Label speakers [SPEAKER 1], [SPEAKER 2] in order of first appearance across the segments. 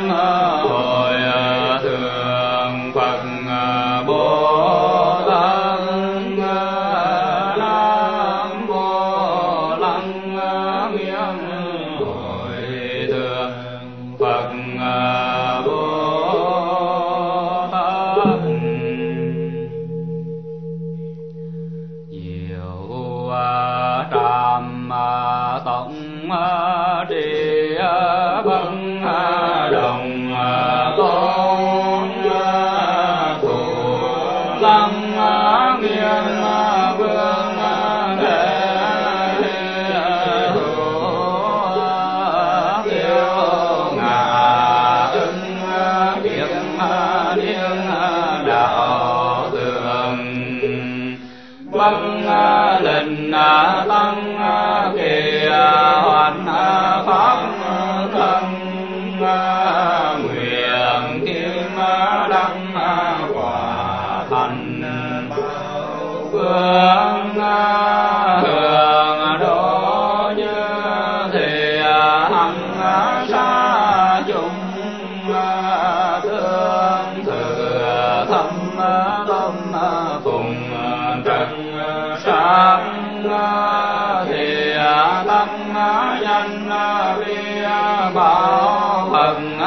[SPEAKER 1] hồi thượng Phật Bồ Tát. Nam mô Lăng Nghiêm hồi thượng Phật Bồ Tát. Diệu tràm tổng trì vân đồng tôn thủ lăng nghiêm vương thế thủ tiêu ngã ưng kiết niên đạo tường vâng lệnh tăng kỳ hoàn pháp thân nguyện kim đăng quả thành phương hưởng độ như thì hằng xa chúng tương thừa thâm tâm phùng trần sáng thì tâm nhân vi bảo phần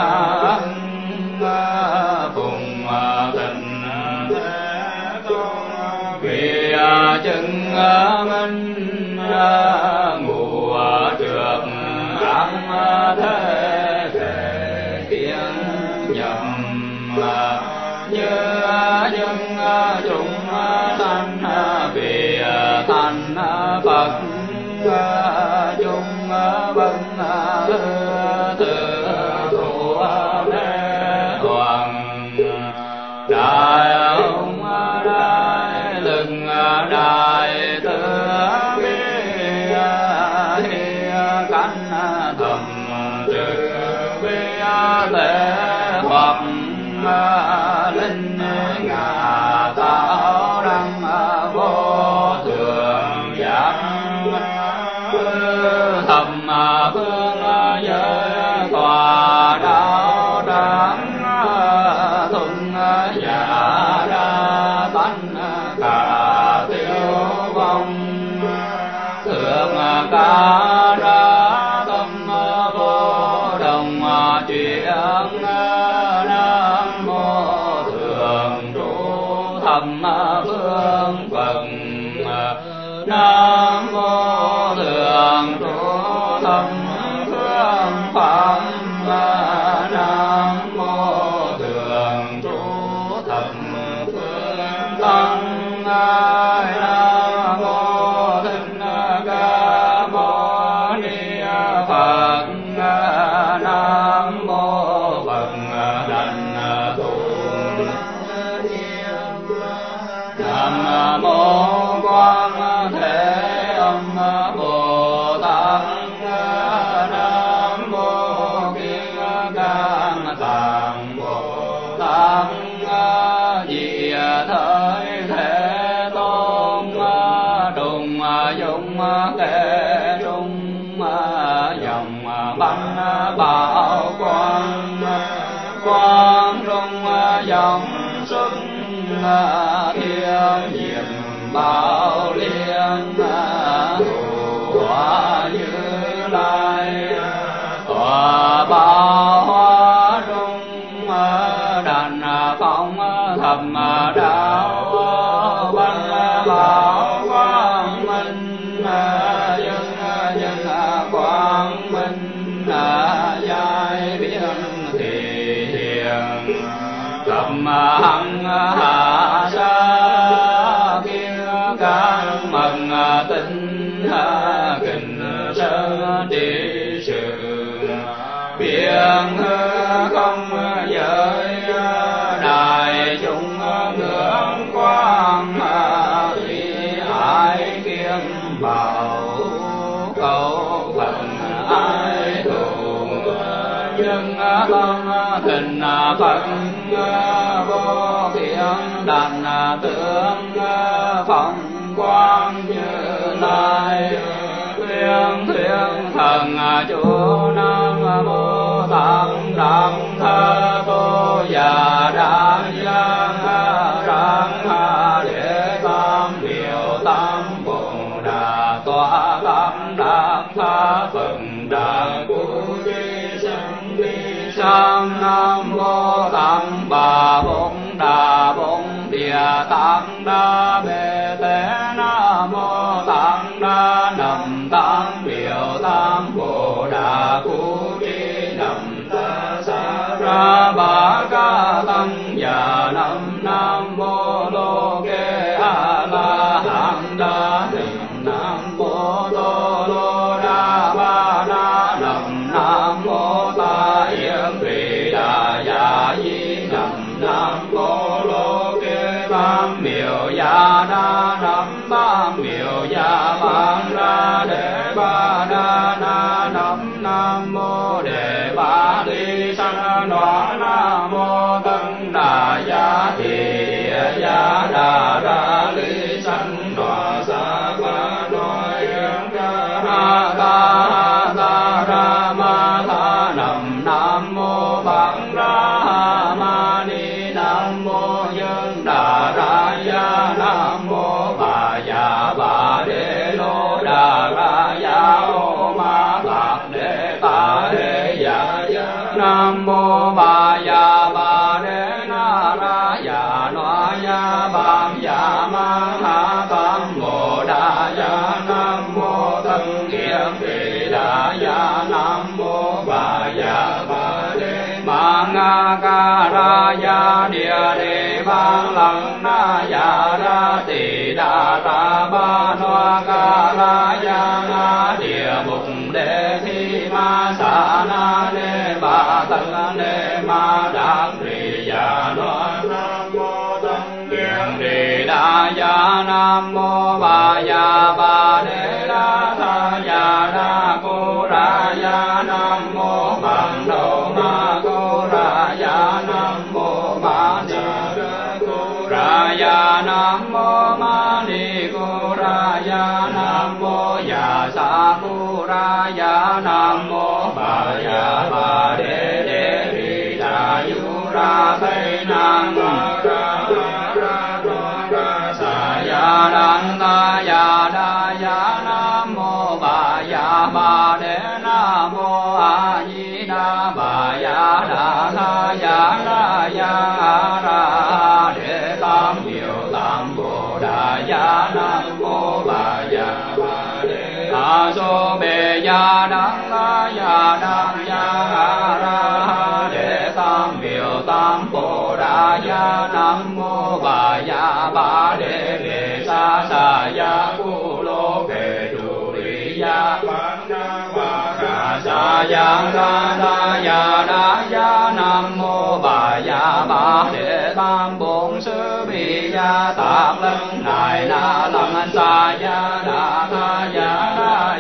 [SPEAKER 1] phùng tình thế tôn vì chứng minh ngủ trượt ám thế thể kiến nhầm như những chúng sanh vì thành Phật chúng vân tự thủ đế hoàng đại ông đại lực đại từ bi cánh thầm trừ bi lễ hoặc linh ngà tạo đăng vô thường giác thầm phương giới tòa đạo đáng thuận giả đa tánh cả tiêu vong thượng ca đa tâm vô đồng chuyển. Nam mô thượng trụ thầm phương Phật. Nam mô thượng trụ thầm phương Pháp. Nam mô thượng trụ thầm phương Tăng. Nam mô Thích Ca Mâu Ni Phật. Nam mô Phật Đảnh Thủ. Nam mô Quang Thế Âm Bồ Tát. Nam mô Kiên Can Tạng Bồ Tát. Vì thời Thế Tôn trùng dụng kệ trung dòng băng bảo quang quang trung dòng xuất thiên diệm bảo liên hóa Như Lai tòa bảo hóa trung đàn phong thầm đạo văn bảo quang minh dân dân quang minh giai biên thị hiền cầm hằng hạ sa kiên can mừng tinh kình sơn đi sự biên không giới đại chúng ngưỡng quang thủy ai kiên bảo cầu Phật ai thù nhưng tâm thịnh Phật vô thiện đàn tướng phong quang Như Lai thuyên thần chủ Nam Mô Tát Đẳng sam nam mô tăng bà bổn đà bổn địa tạng đa bề thế nam mô tăng đa nằm tăng biểu tam bồ đà cụ tri nằm ta sa ra ba ca tăng già nam mô lô kê a la hán đa nam mô tô lô đa ba đa nam mô ta yếm vị đà dạ di nam mô lô kê tam miệu gia đa tam miệu gia ban đa đề ba đa nam mô đề ba ly sanh đoá nam mô tăng đà gia thị gia đà đa ly sanh đoá sa ba nói ha ta ra ma tha nam mô bang ra ma ni nam mô nhân đà ra ya nam mô bà già bà đế lô đà ra ya ô ma bạc đế ta đế ya nam mô bà già bà đế na ra ya noa ya bang ya ma ha tam mô đà ya nam mô thân yếm vị đà ya nam mô bà già bà đế mang ca ra ya địa đề bang lăng na ya ra tỳ đà ta ba noa ca ra ya na địa mục đề thi ma sa na đề ba thân đề ma đắc rì ya noa nam mô tăng yếm rì đà ya nam mô bà ya bà đế đa tha ya đa cô ra ya nam mô bằng đầu ma cô ra ya nam mô ma ni cô ra ya nam mô ma ni cô ra ya nam mô ya sa cô ra ya nam mô bà ya bà đế đế rì đà yu ra tây nam ra sa ya đan ta ya đa ya nam mô bà ya bà đế nam mô a di đà bà ya đà tha ya đa ya ra đế tam biểu tam bồ đà ya nam mô bà ya bà đế a so bề ya đan ta ya đan ya ra đế tam biểu tam bồ đà ya nam mô bà ya bà đế về sa sa ya cu lô về trụ lý ya bán na bà ra sa ya đa ya nam mô bà ya bà đế tam bổn sư bị ya tạc lân nài na lăng sa ya đa tha ya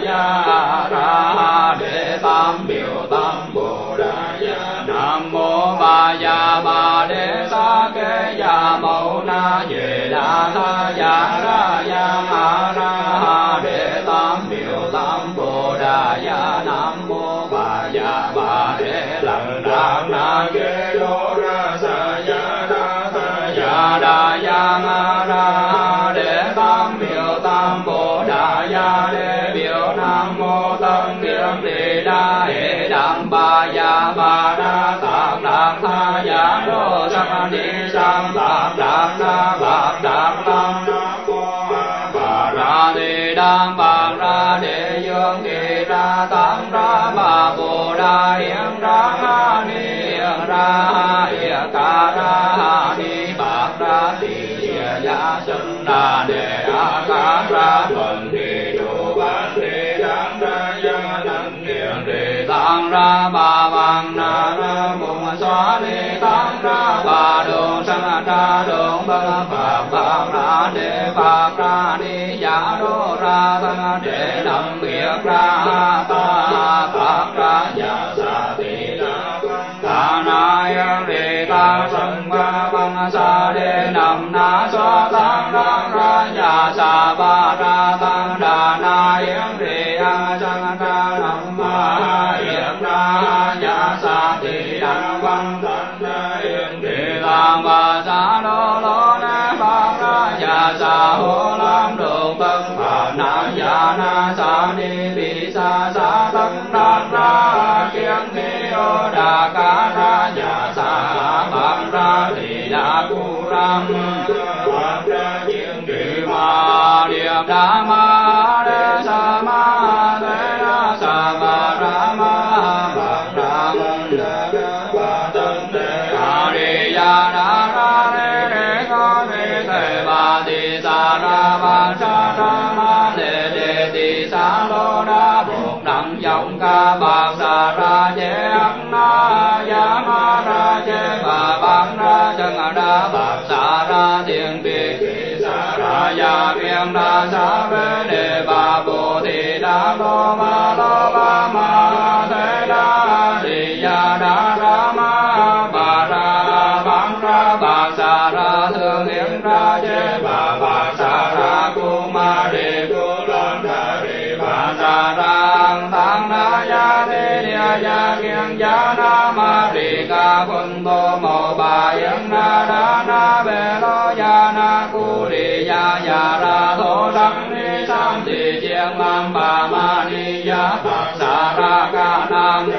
[SPEAKER 1] ra đế tam biểu tam bồ đà ya nam mô bà ya bà đế sa kế ya mâu na về đa tha ya ra đế tam biểu tam bồ đà ya nam mô bà ya bà đế lăng đa na kế lô ra sa ya đa ra đế tam biểu tam bồ đà ya đế biểu nam mô tăng yếm rì đa hệ đam ba ya ba đa tạc đạc tha ya đô sắc ni sam tạc đạc na bạc đạc tam nam mô bà ra đi đam bạc ra đế dương kỳ ra tam ra bà bồ đà yếm ra ha ni yếm ra yếm ca ra ni bạc ra tỳ ya sân đà đề a ca ra thuần thị đủ bán thị đám ra ya năng niệm rì tăng ra bà bằng na ra mùng xóa ni tăng ra bà đường sanh ra đường băng phật bạc ra đề bạc ra ni giả đô ra tăng đề nằm nghiệp ra ta bạc ra ya sa tỳ ta na yếm rì ta sân ba băng sa đề nằm na so tăng ra ya sa ba ra tăng đà na yếm rì a sanh ra nằm ma yếm ra ya sa tỳ đăng băng tăng yếm rì tăng ba sa lô lô na bạc ra ya sa hô lam độ tân phật na ya na sa ni bi sa sa tăng đa ra kiên ni ô đà ca nam bạc ra chiến trì ma điệp đa ma đế sa ma thế đa sa ma ra ma bạc ra môn đa ba tân đế a di đà đa ra đế có thế thế ba ti sa ra ba sa ra ma đề ti sa lô đa bột đặng dòng ca bạc sa ra chế ác na ya ma ra chế bà bạc ra chân đa bạc sa ra thiên bi sa ra ya biên đa sa bê đề bà bồ thị đa lô ba ma thế đa di ya đa ra ma bà ra bạc sa ra thương hiến ra chế bà bạc sa ra cu ma đề cu loan đa đề bà sa ra thang na ya thế địa ya kiên ya na ma đề ca quân tô mô bà yến na đa na bê lô ya na cu đề ya ra thô đăng ni sam thị chiên mam bà ma ni ya bạc sa ra ca nam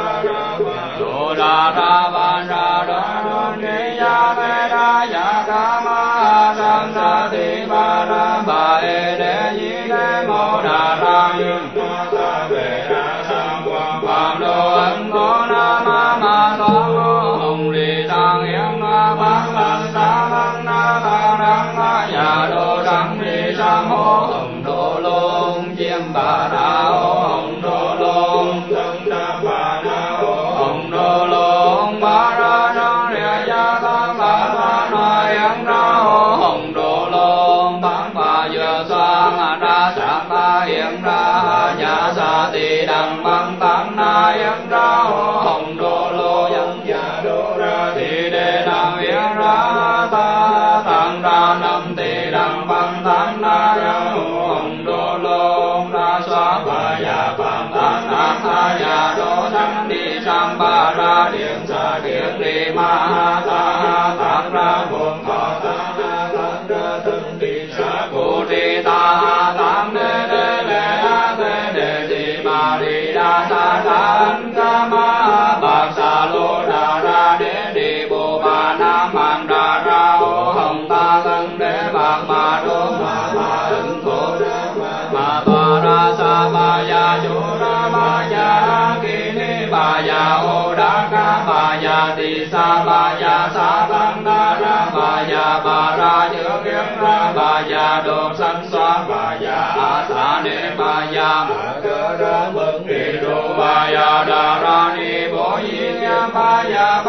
[SPEAKER 1] đô đa ra van ra đô ni ya bê đa ya ca ma sam sa thị ba ra bà e đê di đê mô đà ra yun ta bê đa sam quang phạm đô ấn đô na ma thoa mô hồng lì sang yếm na bát lan sa lăng na ta đăng ma ya đô đăng ni sam hô hồng đô lôn chiêm bà đa hô hồng đô lôn thân đa bà na hô hồng đô lôn bà ra đăng địa ya ta bà na yếm na hô hồng đô lôn bán bà dừa sang đa sa ta yếm ra ya sa ti đăng băng tăng na yếm ra hô hồng đô lô yếm ya đô ra ti đê nam yếm ra ta tăng ra nam ti đăng băng tăng na yếm hô hồng đô lô ra xóa bà ya băng tăng na ya đô đăng đi sam ba ra điện sa điện đi ma ta bạc ra bồn thọ ta bạc ra thân đi sa cụ đi ta tam đê đê đê ti ma đi đa sa tan ca ma bạc sa lô đà ra đế đi bồ bà nam mang đà ra ô hồng ta thân đế bạc ma đô ma ấn thổ ma bà ra sa ba ya chủ ra ba ya ki ni ba ya ô đa ca ba ya ti sa ba ya sa tăng đa ra ba ya ba ra chữa kiết ra ba ya đồ sanh xoa ba ya sa ni ba ya cơ ra mừng ni đô ba ya đà ra ni bố yi ba ya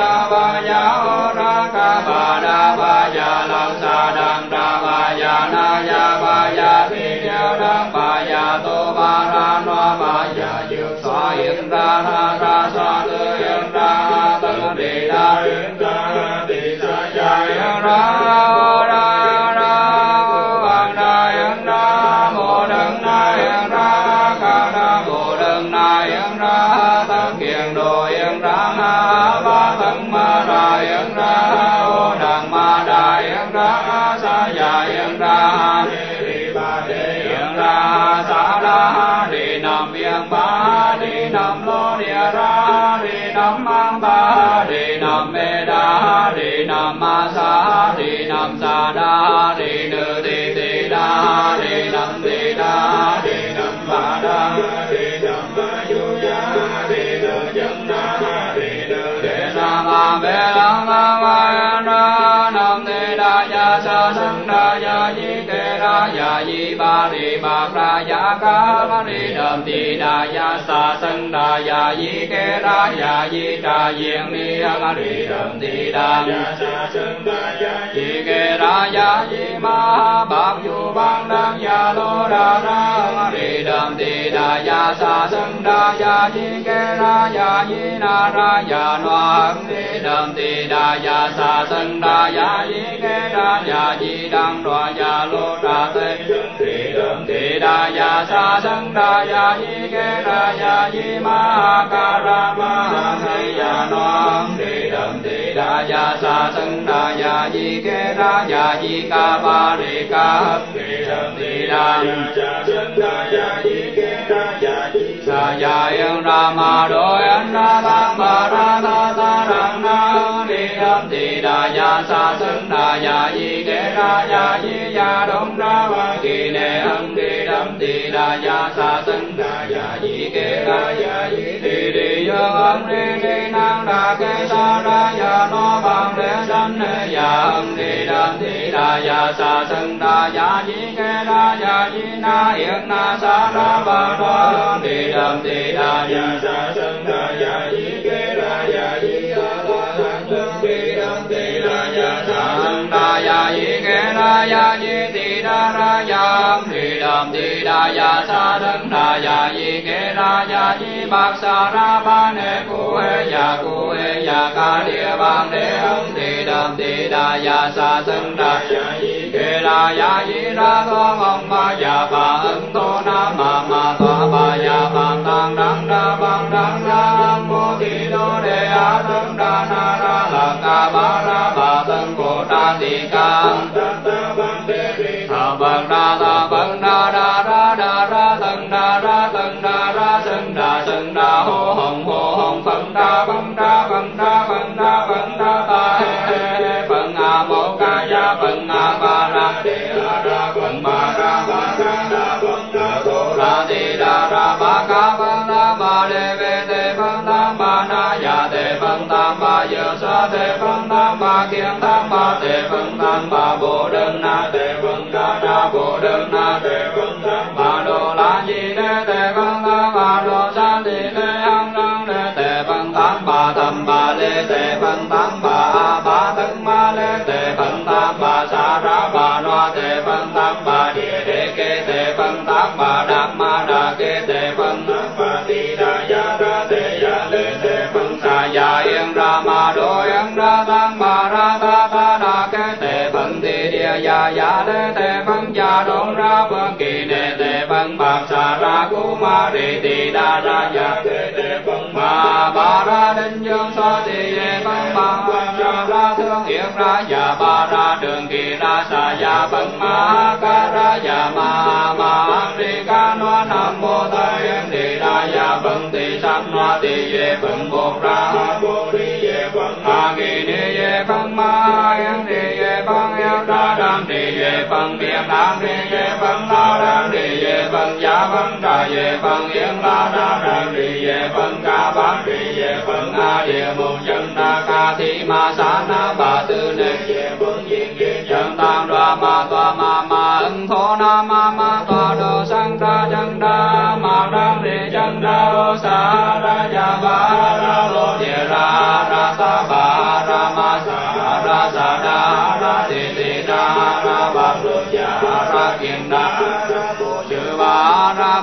[SPEAKER 1] ô ra ca ba đa ba ya lam sa đăng đa ba ya na ya ba ya thi theo đăng ba ya tô ba ra no ba ya dược xóa hiện ra xóa tư hiện ra tân đi đa hiện ra đi sa ya hiện ra ô hoàng đa hiện ra mô đấng na hiện ra ca đa mô đấng na hiện ra tăng kiền đồ hiện ra ba thân ma đà hiện ra ô đằng ma đà hiện ra sa ya hiện ra đi ba đế hiện ra sa đa đi nam viên ba đi nam lô địa ra đi nam mang ba đi nam mê đa đi nam ma sa đi nam sa đa đi nữ ti ti đa đi nam ti đa đi nam ba đa đi nam ma yu ya đi nữ dân đa đi nữ đề nam a bê lăng la va na nam ti đa ya sa sanh đa ya di kê đa ya di ba đi bạc ra ya ca ba đi nam ti đa ya sa sanh đa ya di kê đa ya di trà diện ni ba đi nam ti đa ya sa sanh đa ya di kê đa ya di ma bạc yu bang đăng ya lô đa ra đi nam ti đa ya sa sanh đa ya di kê đa ya di na ra ya no đi nam ti đa ya sa sanh đa ya di kê đa ya di đăng đoa ya lô đa tê đi nam ti đa ya sa sanh đa ya di kê đa ya di ma ca ra ma hay ya no đi nam ti đa ya sa sanh đa ya di kê đa ya di ca ba đi ca đi nam ti đa ya sa sanh đa ya di kê đa ya di sa ya yên ra ma đô yên ra bang ba ra ta ra na đi nam ti đa ya sa sanh đa ya di ke ra ya di ya đông ra ba kỳ nệ âm đi đấm đi đa ya sa sân đa ya di ke ra ya di đi dương âm đi năng đa ke sa ra ya no bằng đế sanh ya âm đi đấm đi đa ya sa sân đa ya di ke ra ya di na yên na sa ra ba đo đi đấm đi đa ya sa sân đa ya di ke ra ya di ya đi đấm đi đa ya sa sân đa ya di ke ra ya di đi đa ra ya đi đấm đi đa ya sa sân đa ya di ke ra ya di bạc sa ra ba ne cu he ya ca địa bang đế âm đi đấm đi đa ya sa sân đa ya di ke ra ya di ra thoa ông ba ya ba ân tô na ma thoa ba ya ba tăng đăng đa mô ti đô đề a tăng đa na ra la ca ba tăng bồ tát ti ca thờ bậc đa ra tăng đa sân đa hô hồng phật đa ta he phật a mô ca ya phật a ba ra phật ba ra ra ti đa ra ba ca ba đề về te phật ba na ya te phật ba dơ sa te phật ba kiên ba te phật ba bồ đơn na te phật đa bồ đơn na te phật ba đô la di đế te phật ba đô sa ti te hăng đăng đế te phật ba thầm ba lê te phật ba thân ma lê te phật ba sa ra ba loa te phật ba địa đế kê te phật ba đạp ma đà kê te phật ba ti đà ya ra te ya lê te phật sa ya yên ra ma đô yên ra tăng ba ra ta đà kê te phật ti địa ya lê te phật ya đông ra vương kỳ nệ te phật bạc sa ra cu ma ri ti đà ra ya te phật ba ra đinh dương so ti ye phật ba sa ra thương yên ra ya ba ra đường kỳ ra sa ya phật ma ca ra ya ma ri ca no nam mô ta yên ti đà ya phật ti sắc no ti ye phật bồ ra bồ đi ye phật a kỳ ni ye phật ma yên ti ye phật yên ra đam ti ye phật miệng đam ti ye phật la đam ti ye phật ya phật ra ye phật yên la đam ti ye phật ca bát ti ye phật a địa mục chân đa ca thi ma sa na ba tư ne ye phật nhiên ye chân tăng đoa ma ân thô na ma toa đô sang đa chân đa ma đam ti chân đa ô sa ra ya ba ra lô địa ra sa ba ra ma sa đa ti đa ba lô ya ra kiên đa chư ba ra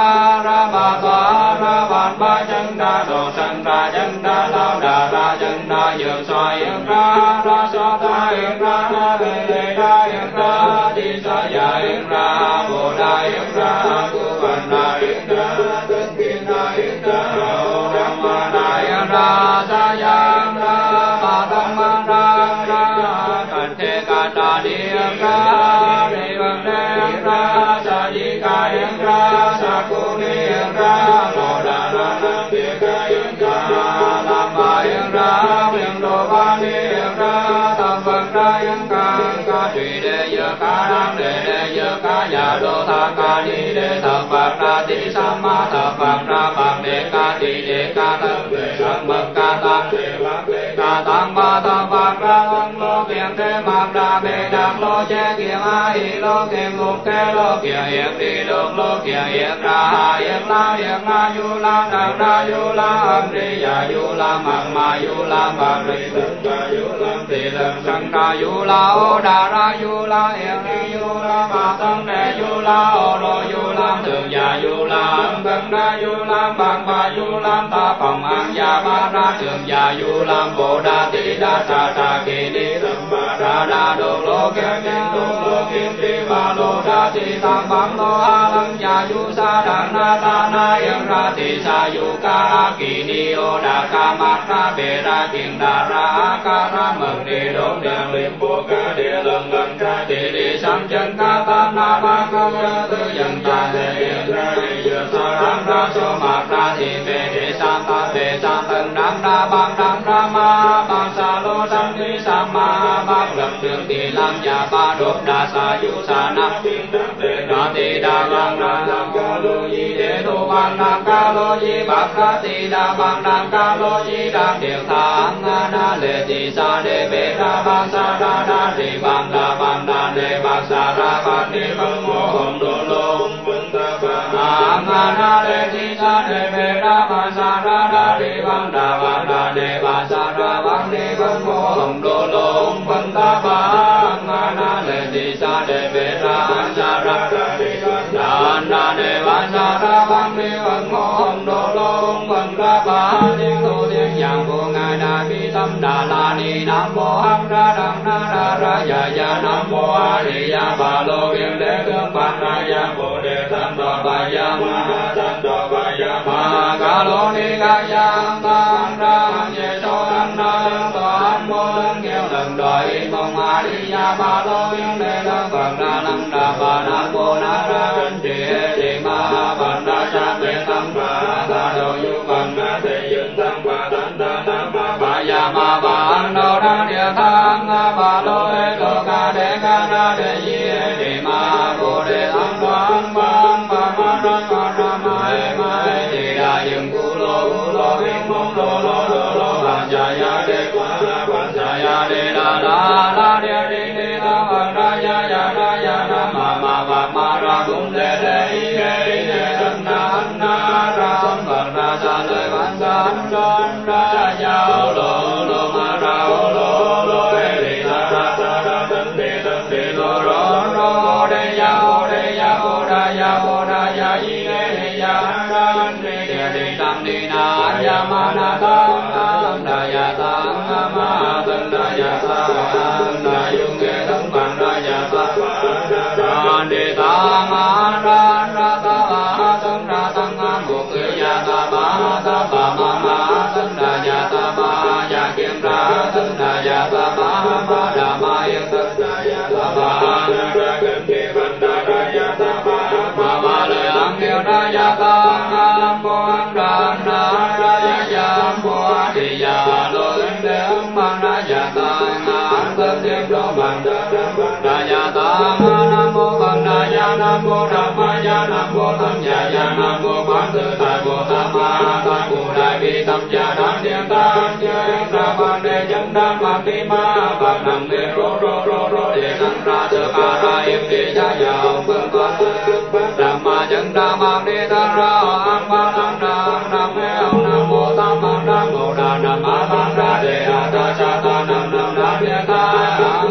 [SPEAKER 1] ba toa ra ba chân đa đồ sanh ra chân đa lao đà ra chân đa dược xoay yên ra so ta yên ra lê đa yên ra di sa ya yên ra bồ đà yên ra cu văn đà yên ra tân kiên đà yên ra đăng ma đà yên ra sa ya yên ra ba tâm ma ra cẩn thế ca đà đi yên ra đi văn đê yên ra sa di ca yên ra sa cu ni yên ra bồ đà nam địa ca yên ra lam ma yên ra miệng đồ ba ni yên ra tâm phật ra yên ca thủy đề dơ ca đăng đề dơ ca ya đô tha ca ni đề thập phật ra ti sam ma thập phật ra bạc đề ca ti đề ca thân đề sắc mật ca tăng đề bạc đề ca tăng ba thập phật ra ân lô kiền thế mạc đà bề đạc lô che kiền a hi lô kiền mục kê lô kiền yết đi đô lô kiền yết ra yết la yu la đạc đa yu la âm đi ya yu la mạc ma yu la bạc đi thân ca yu la ti lần sanh ca yu la ô đà ra yu la yết yu la ma thân đề yu la ô lô yu la thường ya yu la âm thân đa yu la bạc ba yu la ta phòng an ya ba ra thường ya yu la bồ đà ti đa sa kỳ ni tâm ba ra đa đô lô kiên ti ba lô đa ti tăng bám lô a lăng ya yu sa đà na ta na yên ra ti sa yu ca kỳ ni ô đà ca mát ra bề ra kiền đà ra ca ra mật đi đốn đèn liêm bồ ca địa lần lần ca ti đi sam chân ca tam na ba ca tư dần ta đề yên ra đi dừa sa đam ra so mát ra thì về để sam ta về sam tân đam ra bang đam ra ma bang sa lô đô sam ni sam ma bát lập trường kỳ lam gia ba đốt đa sa yu sa na na ti đa bang na ca lô di đế đô bang na ca lô di bát ca ti đa bang na ca lô di đa điều thang na lệ ti sa đề bê đa bang sa đa đa ti bang đa đề bang sa ra bang ni bang mô hồng đô lô na lệ ti sa đề bê đa bang sa ra đa ti bang đa đề bang sa ra bang ni bang mô hồng đô lô bang ta bang na lệ ti sa đề bê đa bang sa ra đa đề bang sa ra bang ni bang mô hồng đô lô bang ta bang thiên tu thiên nhãn vô ngài đa bi tâm đà la ni nam mô hắc ra đăng na đa ra ya nam mô a di đà bà lô viên đế tướng ban ra ya bồ đề tam đồ bà ya ma tam đồ bà ya ma ca lô ni ca ya tam ra ye so an na toàn mô đơn nghèo lần đời mong a di đà bà lô viên đế tướng phật ra lăng đà bà nam mô na ra anh trì di ma ban ra sa mê tâm bà ta đồ du bằng na thị dương tăng bà tánh ta nam bà ya ma bà đô đa địa thang bà lô lô ca đế ca na đề di đề ma bồ đề tăng quang bang bà ma ra mai di đà dương cu lô hiến mong lô bàn gia ya đề qua bàn gia ya đề la đề đề ta bàn ra ya na ma ra bung đề thân na ra phật ra sa lời văn san ra ya lô ma ra lô đề ta ra tân đề lô rô đề ya di đề ya đề tam đi na ya ma na tam đa ya tam ma tân đa ya tam đa yung nghe tâm bản đa ya tam đề ta ma ra ta ma tân ra tăng một người ya ta ba ma tân đa ya ta ma ya kiên ra tân đa ya ta ma đa ma yên tân đa ya ta ba ra gần kia văn đa ya ta ba lời ăn yêu đa ya ta nam mô an đà na ya mô di ya lô đế mang đa ya ta an tân thiên đô bằng đa ya ta nam mô bằng đa ya nam mô đà ma ya nam mô tăng ya nam mô quán tự tại bồ tát ma tại bồ đại bi tâm ya đan thiên ta nhân ra ban đề chân đan ma ti ma bạc nặng đề rô đề năng ra tự ca ra yếm đi cha giàu phương toán đam ma chân đa ma đi tăng ra an ba tăng nam nam mô tam ma nam mô đà nam ma tăng ra đề a ta cha ta nam đa địa ta an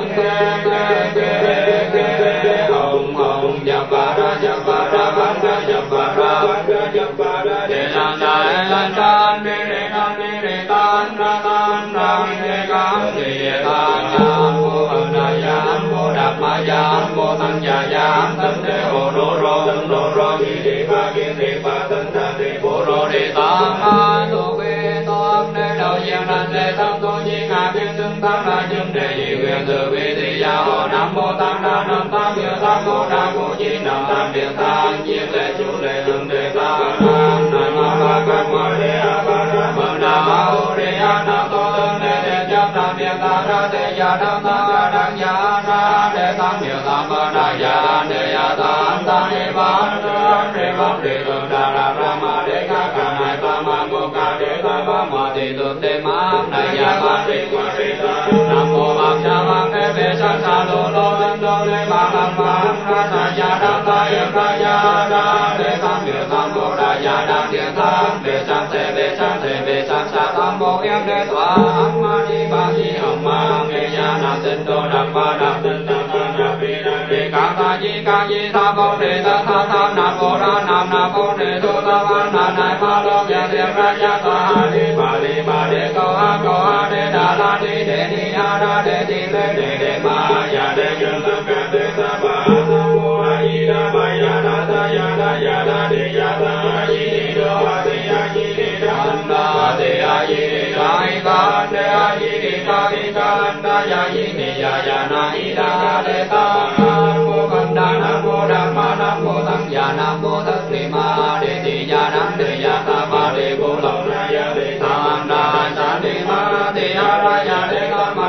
[SPEAKER 1] ke hồng nhập ba ra ban ra nhập ba ra đề san san đề tan đề cam đề tan mô hận đà yam mô đạp ma yam mô tăng ya yam tân đề hồ rô di đề ba tân đa đề bồ rô đề tam ma tu vi toan đề đầu diện đàn đề tâm tu nhi ngã biên xưng tam la dương đề dị nguyện từ vi thị gia hộ nam mô tăng đa nam tam biểu tam mô đa mô chi nam tam biểu tam chiên lệ chú lệ hương đề tam nam ma ba ca ma đề a ba ra mơ đa ma ô đề a nam tô tương đề chấp tam biểu tam ra đề gia nam tam ca đăng gia ra đề tam biểu tam ba đa gia đề a tam đề ba đề tương đa ra ma đề ca ca nai tam ma mô ca đề tam ba ma ti tương đề ma đại gia ba đề qua đề nam mô bạc cha bạc thế về san sa lô tinh đô lê ba ra sa ya đa ta yam ra ya đa đề tam biểu tam mô đa ya đa thiên tam về san sa tam mô yam đề tòa ma di ba di hồng ma nghe ya nam tinh đô đắc ba đắc tinh tam ma đa pi đa đề ca di tha mô đề ta tha nam mô đa nam mô đề tu ta văn na ma lo ya thiên ra ya ta ha di ba đề câu ha đề đà la di đề ni ha đa đề di lê đề ma ya đề dương tâm ca đề ta ba nam mô a di đà ba ya đa đề ya ta a di đi đô a di đà a di đi ca đề a di đi ca đa ya di ni ya na i đa đề ta nam mô văn đà nam mô đà ma nam mô tăng ya nam mô tất ni ma đề ti ya đan đề ya ta ba đề bồ lòng na ya đề ta đa sa ni ma ti ya ra ya đề ta ma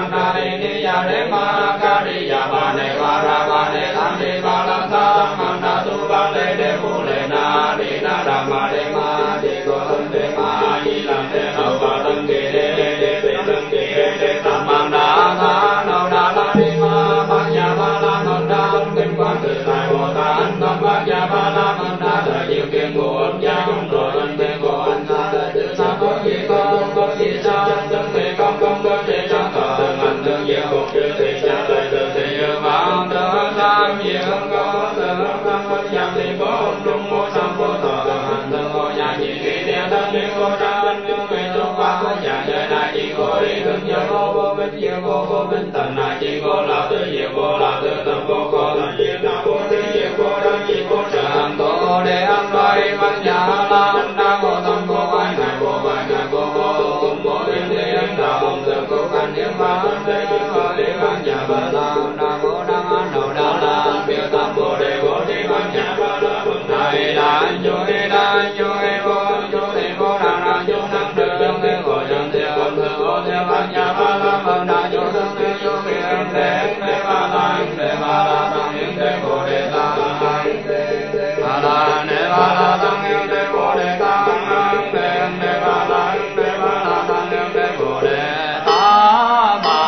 [SPEAKER 1] ni cực nhờ vô minh diệu vô minh tần na chi cô la tư diệu cô la tư tâm cô thành diệu na vô ni diệu cô đăng chi cô tràng cô đề an đoái văn nhà la đa cô tâm cô quan ngài cô cô yên liên đạo bổn tự cô can niệm phật đề văn nhà ba la đa cô đăng an đầu đa la biểu tâm bồ đề bồ đề văn nhà ba la đại đại chui vô đăng chu năng đường thế cổ nhân thế âm thượng ô thế văn nhà ba la văn đại chu thương thế chu biên thế ba la tăng yên thế bồ đề tăng ba la ne ba la tăng yên thế bồ đề tăng ne ba la tăng yên thế bồ đề ta ba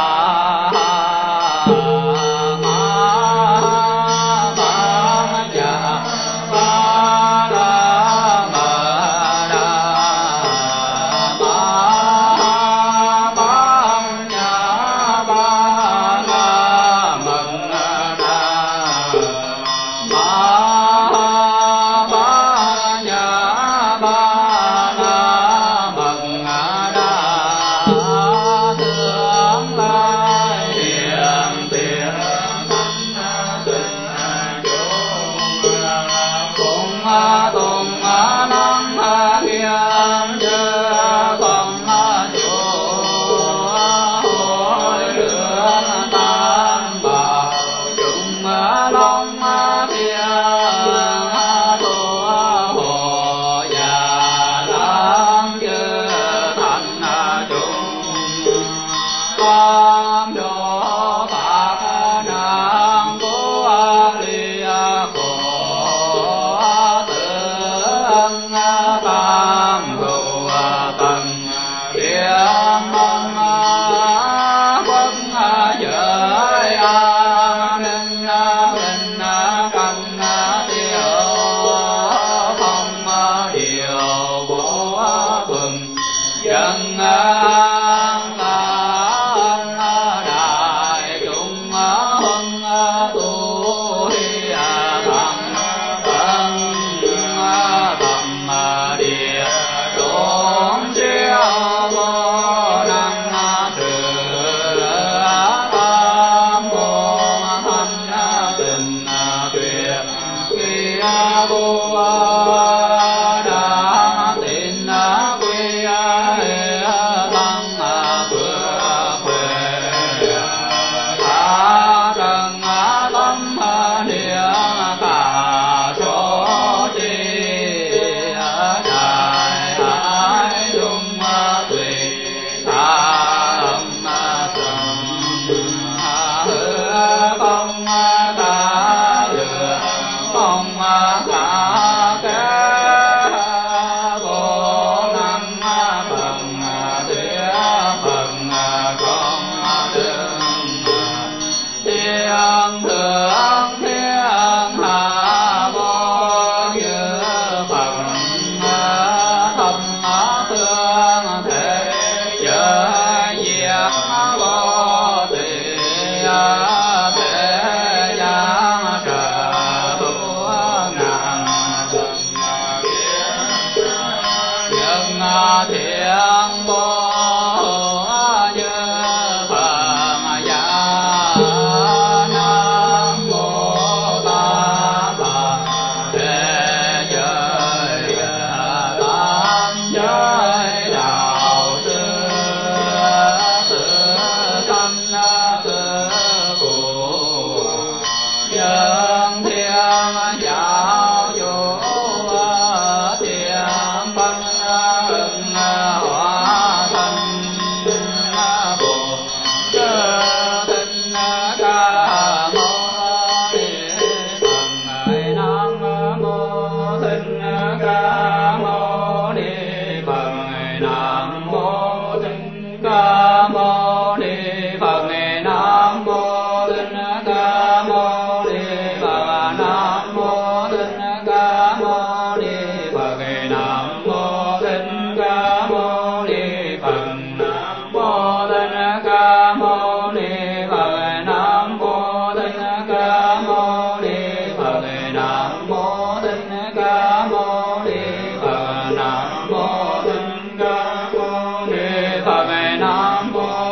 [SPEAKER 1] Nam mô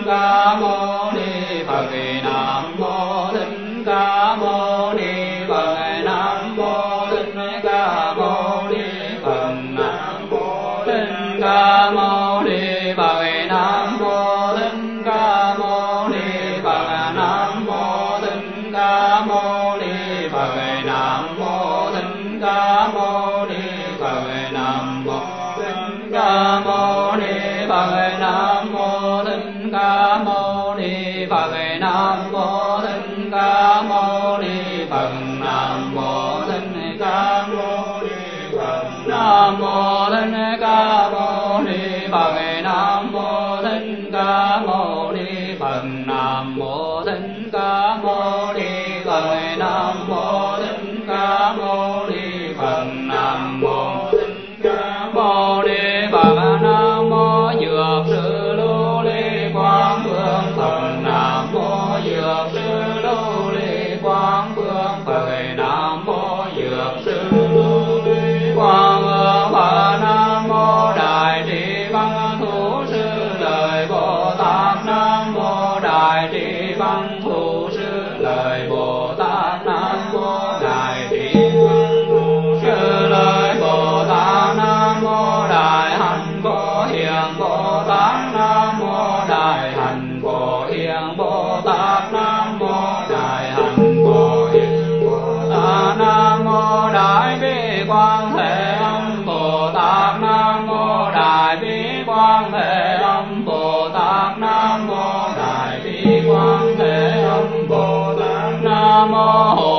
[SPEAKER 1] Ca Mâu Ni Phật. Nam mô Thích Ca Mâu Ni Phật. Nam mô Thích Ca Mâu Ni Phật. Nam mô Thích Ca Mâu Ni Phật. Nam mô Thích Ca Mâu Ni Phật. Nam mô Thích Ca Mâu Ni Phật. Nam mô Thích Ca Mâu Ni Phật. Nam mô Thích Ca Mâu Ni Phật. Nam mô Thích Ca Mâu Ni Phật. Nam mô Thích Ca Mâu Ni Phật. Nam mô Thích Ca Mâu Ni Phật. Nam mô Thích Ca Mâu Ni Phật. Nam mô Thích Ca Mâu Ni Phật. Nam mô Thích Ca Mâu Ni Phật. Nam mô Thích Ca Mâu Ni Phật. Nam mô Thích Ca Mâu Ni Phật. Nam mô Dược Sư Lưu Ly Quang Vương Phật. Nam mô Dược Sư Lưu Ly Quang Vương Phật. Nam mô Dược Sư Lưu Ly Quang Vương Phật. Nam mô Đại Trí Văn Thù Sư Lợi Bồ Tát. Nam mô Đại Trí Văn Thù Sư Lợi Bồ Tát. Nam mô Đại Trí Văn Thù Sư Lợi Bồ Tát. Nam mô Đại Hạnh Phổ Hiền Bồ Tát. Nam mô Đại Hạnh Phổ Hiền Bồ Tát. Nam mô Đại Hạnh Phổ Hiền Bồ Tát. Nam mô Đại Bi Quang Thế Âm Bồ Tát. Nam mô Đại Bi Quang Thế Âm Bồ Tát. Nam mô Đại Bi Quang Thế Âm Bồ Tát. Nam mô